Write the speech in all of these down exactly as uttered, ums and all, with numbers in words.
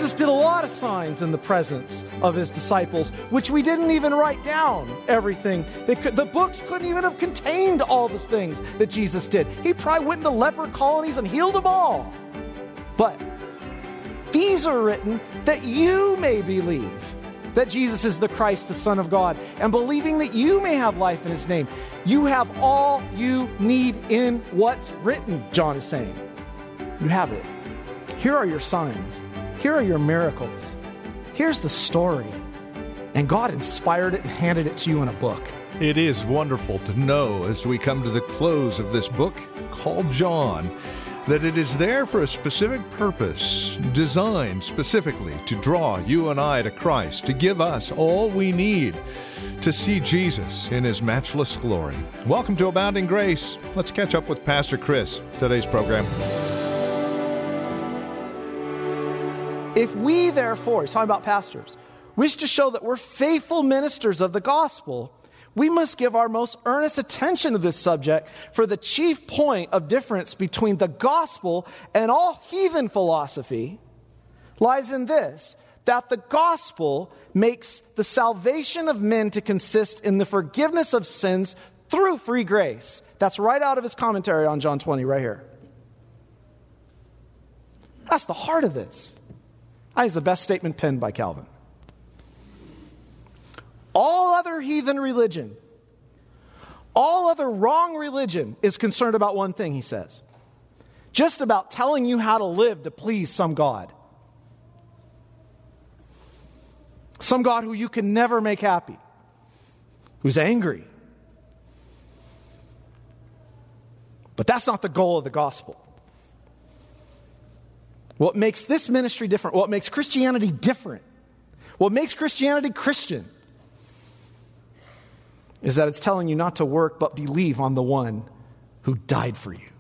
Jesus did a lot of signs in the presence of his disciples, which we didn't even write down everything. They could, the books couldn't even have contained all the things that Jesus did. He probably went into leper colonies and healed them all. But these are written that you may believe that Jesus is the Christ, the Son of God, and believing that you may have life in his name. You have all you need in what's written, John is saying. You have it. Here are your signs. Here are your miracles. Here's the story. And God inspired it and handed it to you in a book. It is wonderful to know as we come to the close of this book called John, that it is there for a specific purpose, designed specifically to draw you and I to Christ, to give us all we need to see Jesus in his matchless glory. Welcome to Abounding Grace. Let's catch up with Pastor Chris, today's program. If we, therefore, he's talking about pastors, wish to show that we're faithful ministers of the gospel, we must give our most earnest attention to this subject, for the chief point of difference between the gospel and all heathen philosophy lies in this, that the gospel makes the salvation of men to consist in the forgiveness of sins through free grace. That's right out of his commentary on John twenty right here. That's the heart of this. That is the best statement penned by Calvin. All other heathen religion, all other wrong religion is concerned about one thing, he says. Just about telling you how to live to please some God. Some God who you can never make happy, who's angry. But that's not the goal of the gospel. What makes this ministry different, what makes Christianity different, what makes Christianity Christian, is that it's telling you not to work, but believe on the one who died for you.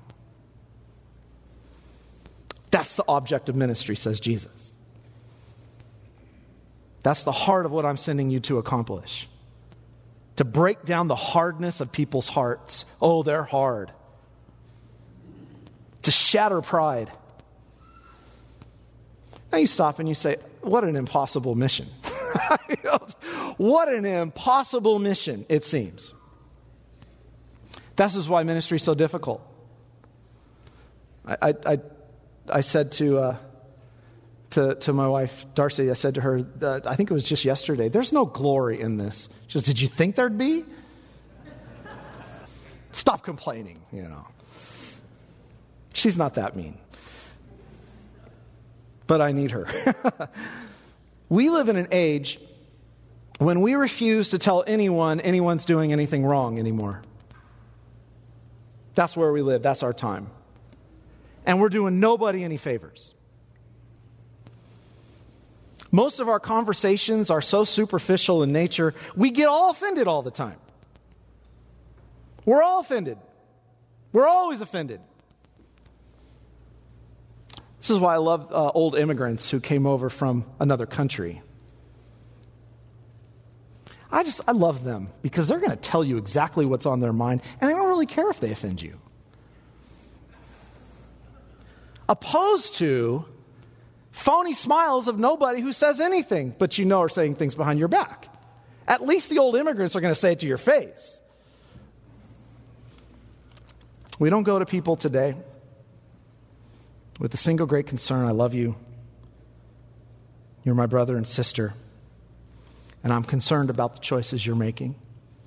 That's the object of ministry, says Jesus. That's the heart of what I'm sending you to accomplish. To break down the hardness of people's hearts. Oh, they're hard. To shatter pride. Now you stop and you say, what an impossible mission. What an impossible mission, it seems. This is why ministry is so difficult. I, I, I said to, uh, to to my wife, Darcy, I said to her, that I think it was just yesterday, there's no glory in this. She goes, did you think there'd be? Stop complaining, you know. She's not that mean. But I need her. We live in an age when we refuse to tell anyone anyone's doing anything wrong anymore. That's where we live. That's our time. And we're doing nobody any favors. Most of our conversations are so superficial in nature, we get all offended all the time. We're all offended. We're always offended. This is why I love uh, old immigrants who came over from another country. I just, I love them because they're going to tell you exactly what's on their mind, and they don't really care if they offend you. Opposed to phony smiles of nobody who says anything, but you know are saying things behind your back. At least the old immigrants are going to say it to your face. We don't go to people today with the single great concern, I love you. You're my brother and sister. And I'm concerned about the choices you're making.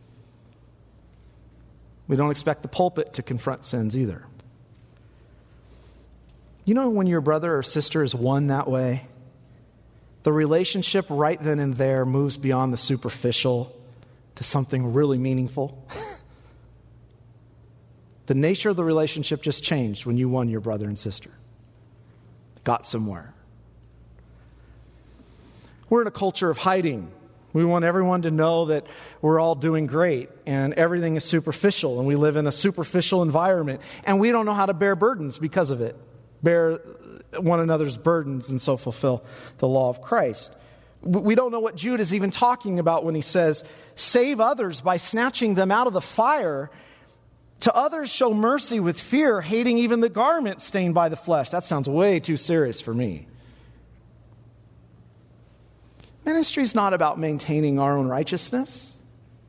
We don't expect the pulpit to confront sins either. You know when your brother or sister is one that way, the relationship right then and there moves beyond the superficial to something really meaningful. The nature of the relationship just changed when you won your brother and sister. Got somewhere. We're in a culture of hiding. We want everyone to know that we're all doing great and everything is superficial and we live in a superficial environment and we don't know how to bear burdens because of it. Bear one another's burdens and so fulfill the law of Christ. We don't know what Jude is even talking about when he says, save others by snatching them out of the fire. To others show mercy with fear, hating even the garment stained by the flesh. That sounds way too serious for me. Ministry is not about maintaining our own righteousness.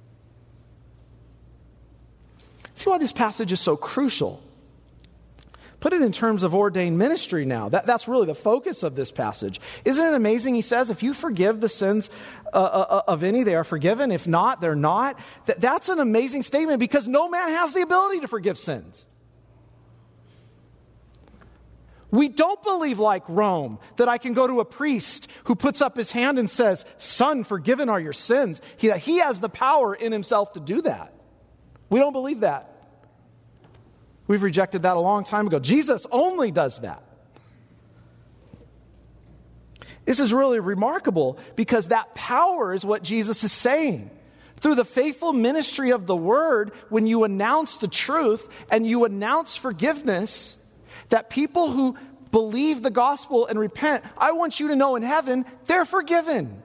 See why this passage is so crucial. Put it in terms of ordained ministry now. That, that's really the focus of this passage. Isn't it amazing? He says, if you forgive the sins uh, uh, of any, they are forgiven. If not, they're not. That, that's an amazing statement because no man has the ability to forgive sins. We don't believe like Rome that I can go to a priest who puts up his hand and says, son, forgiven are your sins. He, he has the power in himself to do that. We don't believe that. We've rejected that a long time ago. Jesus only does that. This is really remarkable because that power is what Jesus is saying. Through the faithful ministry of the word, when you announce the truth and you announce forgiveness, that people who believe the gospel and repent, I want you to know in heaven, they're forgiven.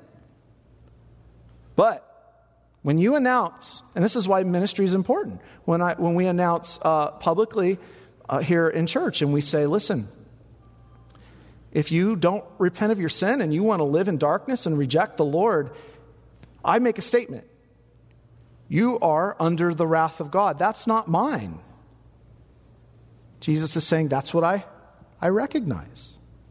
But when you announce, and this is why ministry is important, when I when we announce uh, publicly uh, here in church and we say, listen, if you don't repent of your sin and you want to live in darkness and reject the Lord, I make a statement. You are under the wrath of God. That's not mine. Jesus is saying that's what I, I recognize.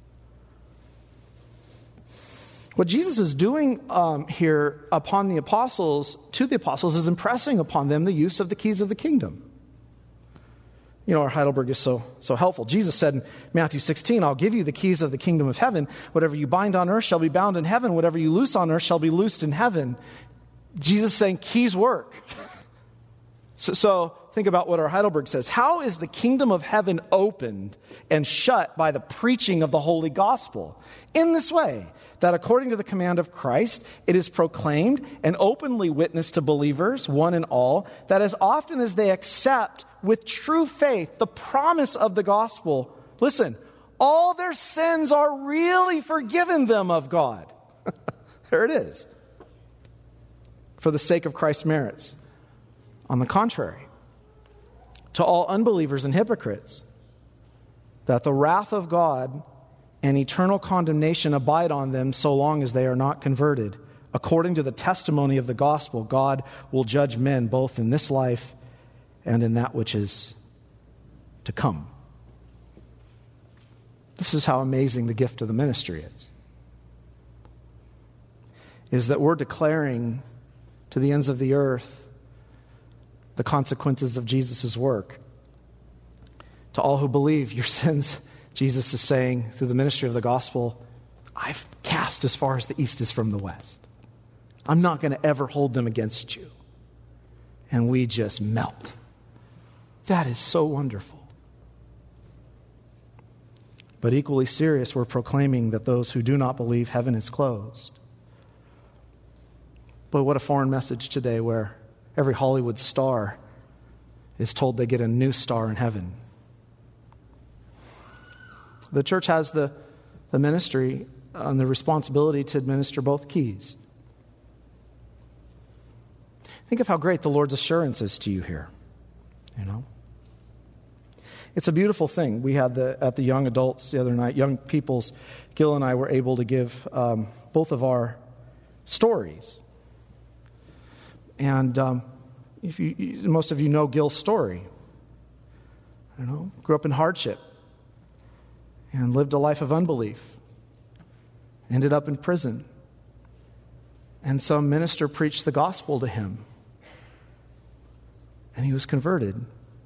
What Jesus is doing um, here upon the apostles, to the apostles, is impressing upon them the use of the keys of the kingdom. You know, our Heidelberg is so so helpful. Jesus said in Matthew sixteen, I'll give you the keys of the kingdom of heaven. Whatever you bind on earth shall be bound in heaven. Whatever you loose on earth shall be loosed in heaven. Jesus is saying keys work. so, so think about what our Heidelberg says. How is the kingdom of heaven opened and shut by the preaching of the holy gospel? In this way, that according to the command of Christ, it is proclaimed and openly witnessed to believers, one and all, that as often as they accept with true faith the promise of the gospel, listen, all their sins are really forgiven them of God. There it is. For the sake of Christ's merits. On the contrary, to all unbelievers and hypocrites, that the wrath of God and eternal condemnation abide on them so long as they are not converted. According to the testimony of the gospel, God will judge men both in this life and in that which is to come. This is how amazing the gift of the ministry is. Is that we're declaring to the ends of the earth the consequences of Jesus' work. To all who believe, your sins, Jesus is saying through the ministry of the gospel, I've cast as far as the east is from the west. I'm not going to ever hold them against you. And we just melt. That is so wonderful. But equally serious, we're proclaiming that those who do not believe, heaven is closed. But what a foreign message today where every Hollywood star is told they get a new star in heaven. The church has the, the ministry and the responsibility to administer both keys. Think of how great the Lord's assurance is to you here. You know? It's a beautiful thing. We had the at the young adults the other night, young people's, Gil and I were able to give um, both of our stories. And um, if you, most of you know Gil's story. You know, grew up in hardship and lived a life of unbelief. Ended up in prison. And some minister preached the gospel to him. And he was converted.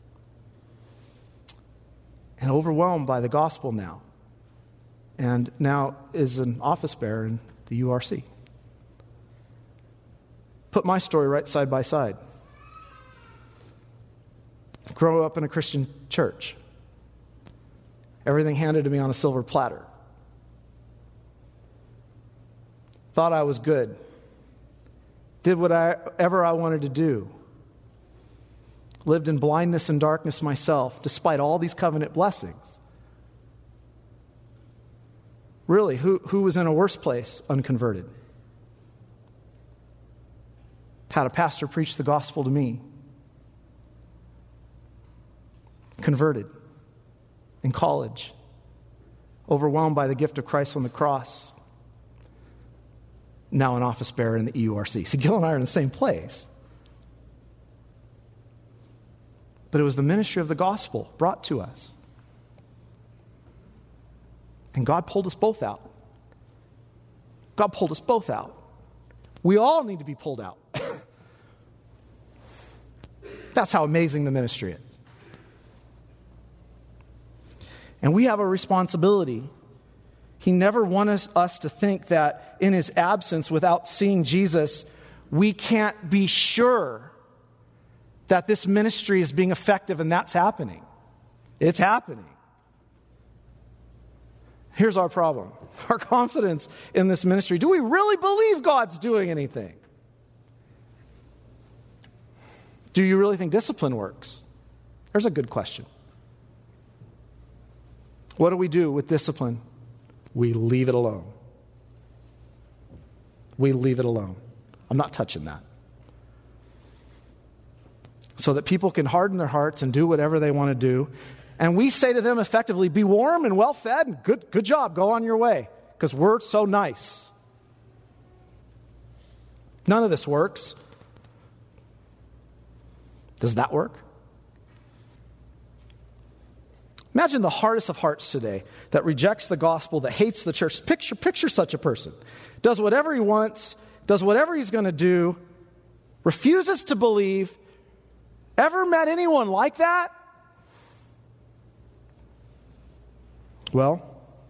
And overwhelmed by the gospel now. And now is an office bearer in the U R C. Put my story right side by side. Grow up in a Christian church. Everything handed to me on a silver platter. Thought I was good. Did whatever I wanted to do. Lived in blindness and darkness myself, despite all these covenant blessings. Really, who, who was in a worse place unconverted? Had a pastor preach the gospel to me. Converted. In college. Overwhelmed by the gift of Christ on the cross. now an office bearer in the E U R C. See, Gil and I are in the same place. But it was the ministry of the gospel brought to us. And God pulled us both out. God pulled us both out. We all need to be pulled out. That's how amazing the ministry is. And we have a responsibility. He never wanted us to think that in his absence, without seeing Jesus, we can't be sure that this ministry is being effective, and that's happening. It's happening. Here's our problem. Our confidence in this ministry. Do we really believe God's doing anything? Do you really think discipline works? There's a good question. What do we do with discipline? We leave it alone. We leave it alone. I'm not touching that. So that people can harden their hearts and do whatever they want to do. And we say to them effectively, be warm and well fed, and good, good job, go on your way, because we're so nice. None of this works. Does that work? Imagine the hardest of hearts today that rejects the gospel, that hates the church. Picture, picture such a person. Does whatever he wants, does whatever he's going to do, refuses to believe. Ever met anyone like that? Well,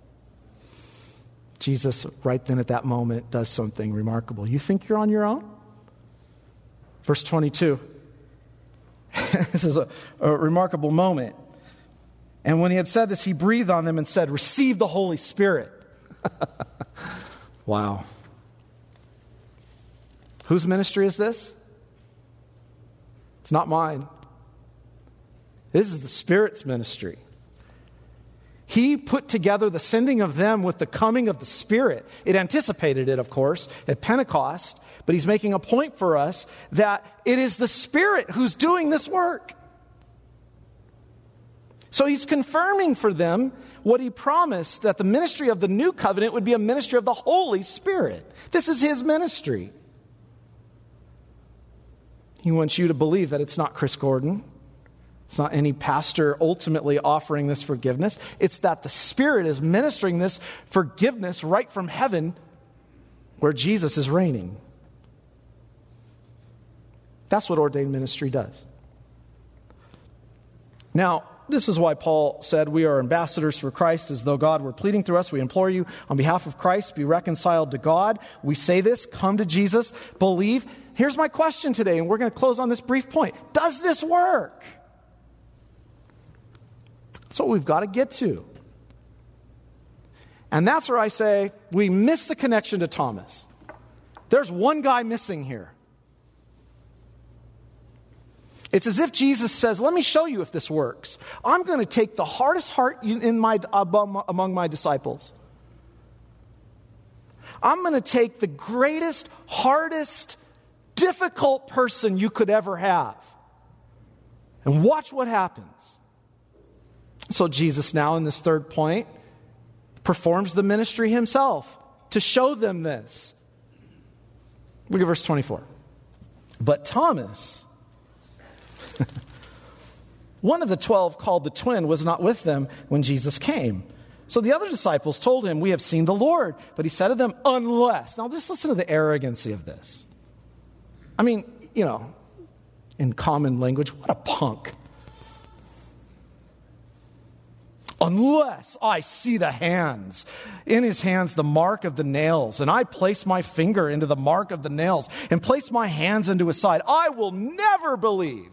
Jesus, right then at that moment, does something remarkable. You think you're on your own? Verse twenty-two. This is a, a remarkable moment. And when he had said this, he breathed on them and said, receive the Holy Spirit. Wow. Whose ministry is this? It's not mine. This is the Spirit's ministry. He put together the sending of them with the coming of the Spirit. It anticipated it, of course, at Pentecost, but he's making a point for us that it is the Spirit who's doing this work. So he's confirming for them what he promised, that the ministry of the new covenant would be a ministry of the Holy Spirit. This is his ministry. He wants you to believe that it's not Chris Gordon. It's not any pastor ultimately offering this forgiveness. It's that the Spirit is ministering this forgiveness right from heaven where Jesus is reigning. That's what ordained ministry does. Now, this is why Paul said we are ambassadors for Christ, as though God were pleading through us. We implore you on behalf of Christ, be reconciled to God. We say this, come to Jesus, believe. Here's my question today, and we're going to close on this brief point. Does this work? That's what we've got to get to. And that's where I say we miss the connection to Thomas. There's one guy missing here. It's as if Jesus says, let me show you if this works. I'm going to take the hardest heart in my, among my disciples. I'm going to take the greatest, hardest, difficult person you could ever have. And watch what happens. So Jesus now in this third point performs the ministry himself to show them this. Look at verse twenty-four. But Thomas, one of the twelve, called the twin, was not with them when Jesus came. So the other disciples told him, we have seen the Lord. But he said to them, unless. Now just listen to the arrogancy of this. I mean, you know, in common language, what a punk. Unless I see the hands, in his hands the mark of the nails, and I place my finger into the mark of the nails, and place my hands into his side, I will never believe.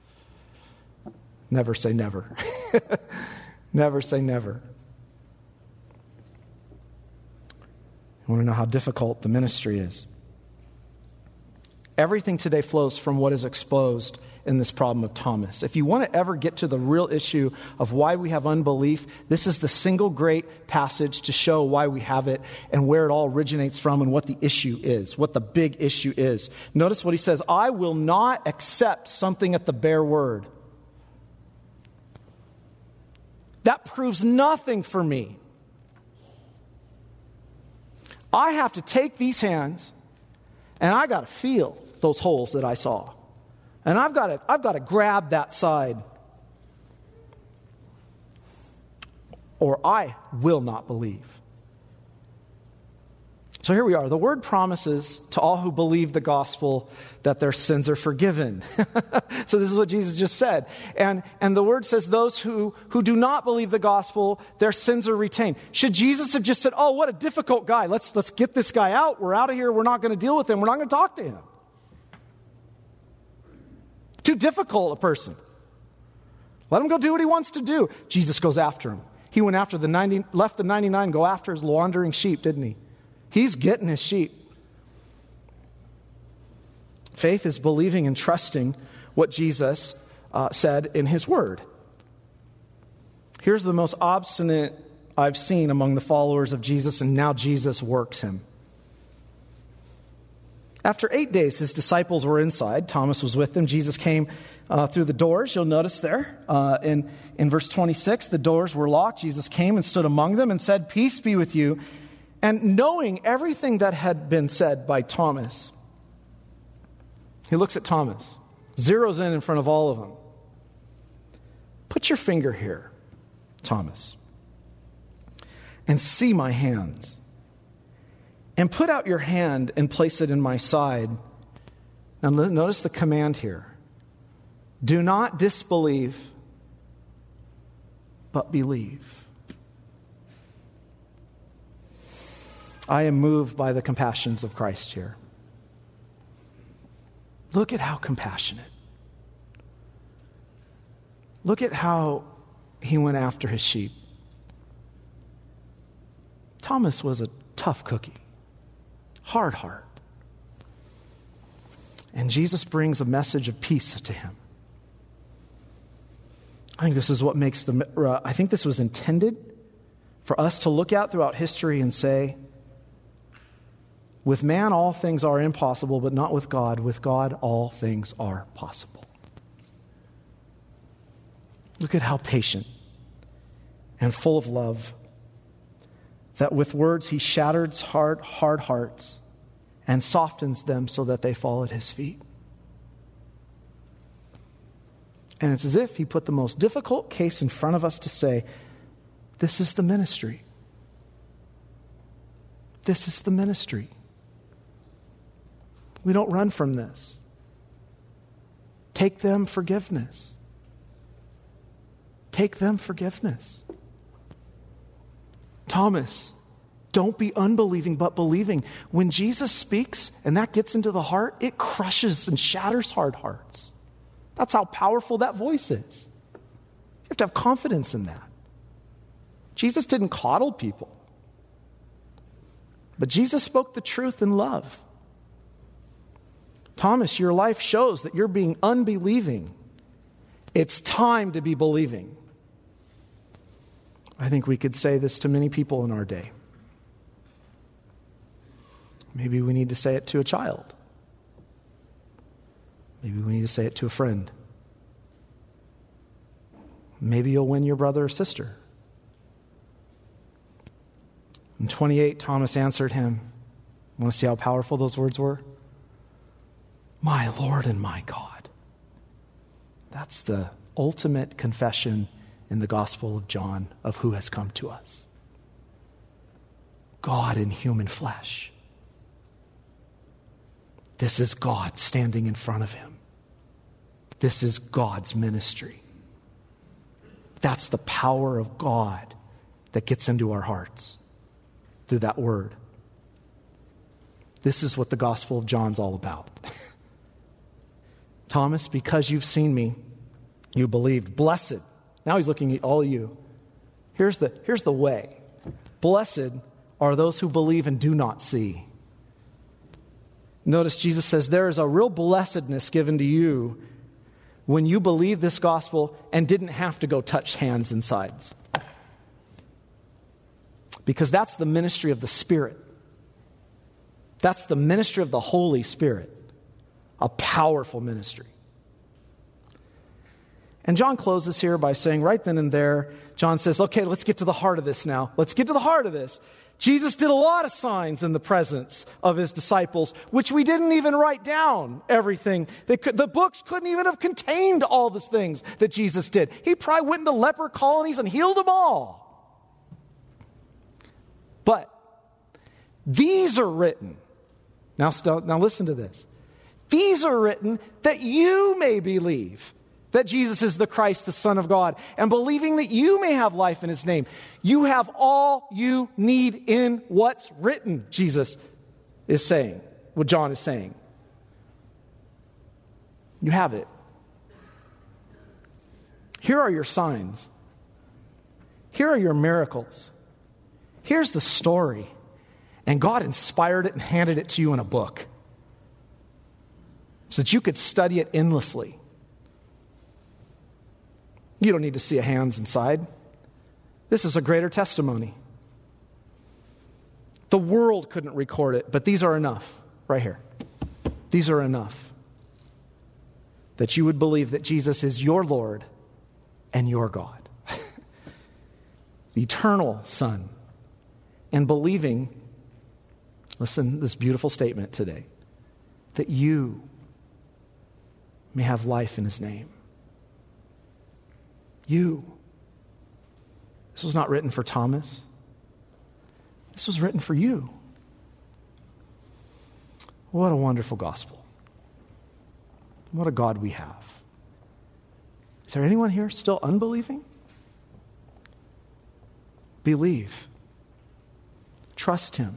Never say never. Never say never. You want to know how difficult the ministry is? Everything today flows from what is exposed in this problem of Thomas. If you want to ever get to the real issue of why we have unbelief, this is the single great passage to show why we have it and where it all originates from and what the issue is, what the big issue is. Notice what he says, I will not accept something at the bare word. That proves nothing for me. I have to take these hands And I got to feel those holes that I saw. And I've got to, I've got to grab that side. Or I will not believe. So here we are. The word promises to all who believe the gospel that their sins are forgiven. So this is what Jesus just said. And, and the word says those who, who do not believe the gospel, their sins are retained. Should Jesus have just said, oh, what a difficult guy. Let's, let's get this guy out. We're out of here. We're not going to deal with him. We're not going to talk to him. Too difficult a person. Let him go do what he wants to do. Jesus goes after him. He went after the ninety, left the ninety-nine, go after his wandering sheep, didn't he? He's getting his sheep. Faith is believing and trusting what Jesus uh, said in his word. Here's the most obstinate I've seen among the followers of Jesus, and now Jesus works him. After eight days, his disciples were inside. Thomas was with them. Jesus came uh, through the doors. You'll notice there uh, in, in verse twenty-six, the doors were locked. Jesus came and stood among them and said, "Peace be with you." And knowing everything that had been said by Thomas, he looks at Thomas, zeroes in in front of all of them. "Put your finger here, Thomas, and see my hands. And put out your hand and place it in my side." Now notice the command here. Do not disbelieve, but believe. I am moved by the compassions of Christ here. Look at how compassionate. Look at how he went after his sheep. Thomas was a tough cookie. Hard heart. And Jesus brings a message of peace to him. I think this is what makes the, uh, I think this was intended for us to look at throughout history and say, with man all things are impossible, but not with God. With God all things are possible. Look at how patient and full of love that with words he shatters hard, hard hearts and softens them so that they fall at his feet. And it's as if he put the most difficult case in front of us to say, this is the ministry. This is the ministry. We don't run from this. Take them forgiveness. Take them forgiveness. Thomas, don't be unbelieving but believing. When Jesus speaks and that gets into the heart, it crushes and shatters hard hearts. That's how powerful that voice is. You have to have confidence in that. Jesus didn't coddle people. But Jesus spoke the truth in love. Thomas, your life shows that you're being unbelieving. It's time to be believing. I think we could say this to many people in our day. Maybe we need to say it to a child. Maybe we need to say it to a friend. Maybe you'll win your brother or sister. In twenty-eight, Thomas answered him. Want to see how powerful those words were? My Lord and my God. That's the ultimate confession in the Gospel of John of who has come to us. God in human flesh. This is God standing in front of him. This is God's ministry. That's the power of God that gets into our hearts through that word. This is what the Gospel of John's all about. Thomas, because you've seen me, you believed. Blessed. Now he's looking at all of you. Here's the, here's the way. Blessed are those who believe and do not see. Notice Jesus says there is a real blessedness given to you when you believe this gospel and didn't have to go touch hands and sides. Because that's the ministry of the Spirit. That's the ministry of the Holy Spirit. A powerful ministry. And John closes here by saying right then and there, John says, okay, let's get to the heart of this now. Let's get to the heart of this. Jesus did a lot of signs in the presence of his disciples, which we didn't even write down everything. They could, the books couldn't even have contained all the things that Jesus did. He probably went into leper colonies and healed them all. But these are written. Now, now listen to this. These are written that you may believe that Jesus is the Christ, the Son of God, and believing that you may have life in his name. You have all you need in what's written, Jesus is saying, what John is saying. You have it. Here are your signs. Here are your miracles. Here's the story. And God inspired it and handed it to you in a book so that you could study it endlessly. You don't need to see a hands inside. This is a greater testimony. The world couldn't record it, but these are enough right here. These are enough that you would believe that Jesus is your Lord and your God, the eternal Son, and believing, listen, this beautiful statement today, that you may have life in his name. You. This was not written for Thomas. This was written for you. What a wonderful gospel. What a God we have. Is there anyone here still unbelieving? Believe. Trust him.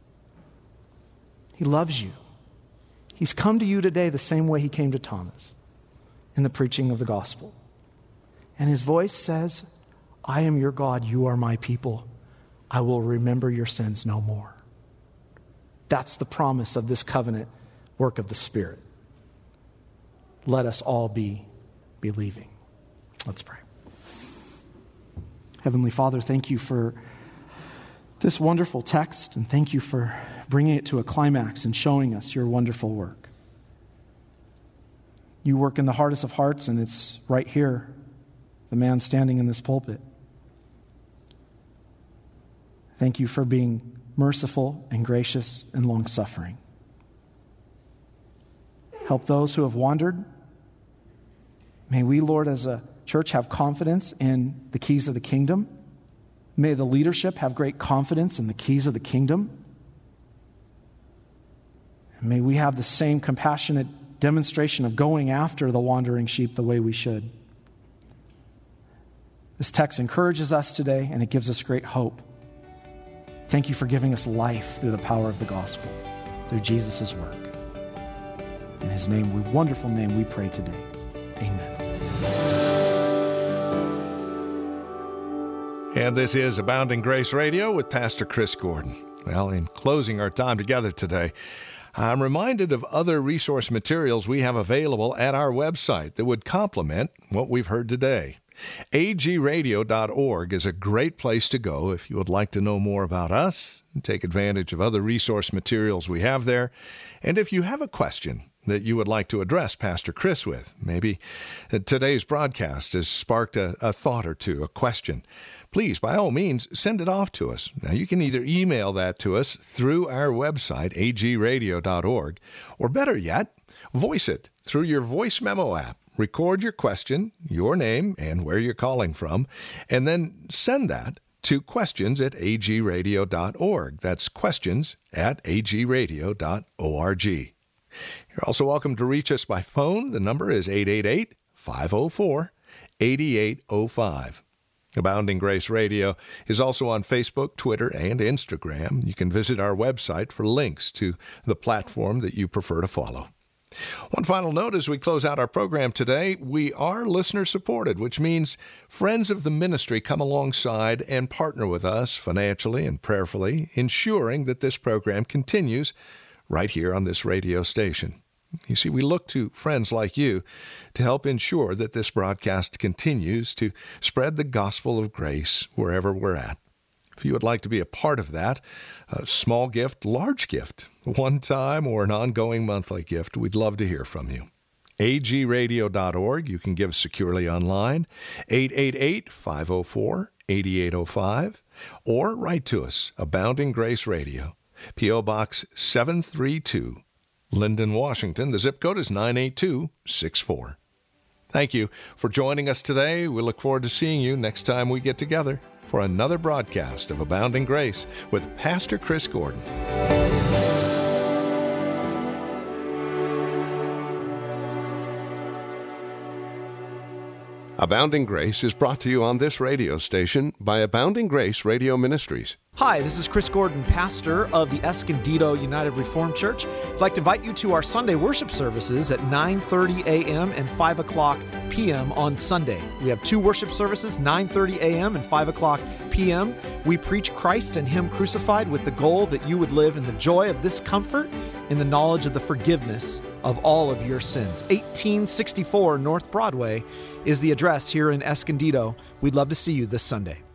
He loves you. He's come to you today the same way he came to Thomas in the preaching of the gospel. And his voice says, I am your God, you are my people. I will remember your sins no more. That's the promise of this covenant work of the Spirit. Let us all be believing. Let's pray. Heavenly Father, thank you for this wonderful text, and thank you for bringing it to a climax and showing us your wonderful work. You work in the hardest of hearts, and it's right here, the man standing in this pulpit. Thank you for being merciful and gracious and long-suffering. Help those who have wandered. May we, Lord, as a church have confidence in the keys of the kingdom. May the leadership have great confidence in the keys of the kingdom. And may we have the same compassionate demonstration of going after the wandering sheep the way we should. This text encourages us today, and it gives us great hope. Thank you for giving us life through the power of the gospel, through Jesus' work. In his name, we wonderful name, we pray today. Amen. And this is Abounding Grace Radio with Pastor Chris Gordon. Well, in closing our time together today, I'm reminded of other resource materials we have available at our website that would complement what we've heard today. A G radio dot org is a great place to go if you would like to know more about us and take advantage of other resource materials we have there. And if you have a question that you would like to address Pastor Chris with, maybe today's broadcast has sparked a, a thought or two, a question, please, by all means, send it off to us. Now, you can either email that to us through our website, A G radio dot org, or better yet, voice it through your voice memo app. Record your question, your name, and where you're calling from, and then send that to questions at A G radio dot org. That's questions at A G radio dot org. You're also welcome to reach us by phone. The number is eight eight eight, five oh four, eight eight oh five. Abounding Grace Radio is also on Facebook, Twitter, and Instagram. You can visit our website for links to the platform that you prefer to follow. One final note as we close out our program today, we are listener-supported, which means friends of the ministry come alongside and partner with us financially and prayerfully, ensuring that this program continues right here on this radio station. You see, we look to friends like you to help ensure that this broadcast continues to spread the gospel of grace wherever we're at. If you would like to be a part of that, a small gift, large gift, one-time or an ongoing monthly gift, we'd love to hear from you. a g radio dot org. You can give securely online, eight eight eight, five oh four, eight eight oh five, or write to us, Abounding Grace Radio, P O. Box seven three two, Linden, Washington. The zip code is nine eight two six four. Thank you for joining us today. We look forward to seeing you next time we get together for another broadcast of Abounding Grace with Pastor Chris Gordon. Abounding Grace is brought to you on this radio station by Abounding Grace Radio Ministries. Hi, this is Chris Gordon, pastor of the Escondido United Reformed Church. I'd like to invite you to our Sunday worship services at nine thirty a.m. and five o'clock p.m. on Sunday. We have two worship services, nine thirty a.m. and five o'clock p.m. We preach Christ and Him crucified with the goal that you would live in the joy of this comfort, in the knowledge of the forgiveness of all of your sins. eighteen sixty-four North Broadway is the address here in Escondido. We'd love to see you this Sunday.